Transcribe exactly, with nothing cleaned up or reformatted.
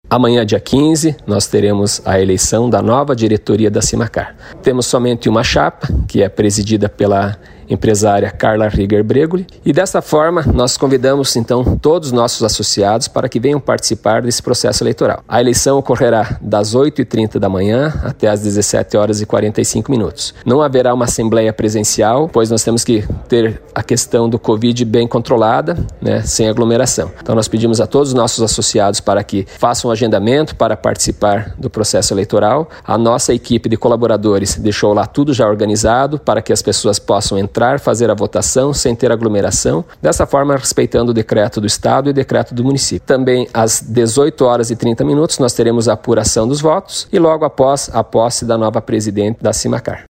Amanhã, dia quinze, nós teremos a eleição da nova diretoria da Simacar. Temos somente uma chapa, que é presidida pela empresária Carla Rieger Bregoli, e dessa forma nós convidamos então todos os nossos associados para que venham participar desse processo eleitoral. A eleição ocorrerá das oito e trinta da manhã até as dezessete horas e quarenta e cinco minutos. Não haverá uma assembleia presencial, pois nós temos que ter a questão do Covid bem controlada, né, sem aglomeração. Então nós pedimos a todos os nossos associados para que façam um agendamento para participar do processo eleitoral. A nossa equipe de colaboradores deixou lá tudo já organizado para que as pessoas possam entrar, fazer a votação sem ter aglomeração, dessa forma respeitando o decreto do Estado e o decreto do município. Também às dezoito horas e trinta minutos nós teremos a apuração dos votos e logo após a posse da nova presidente da Simacar.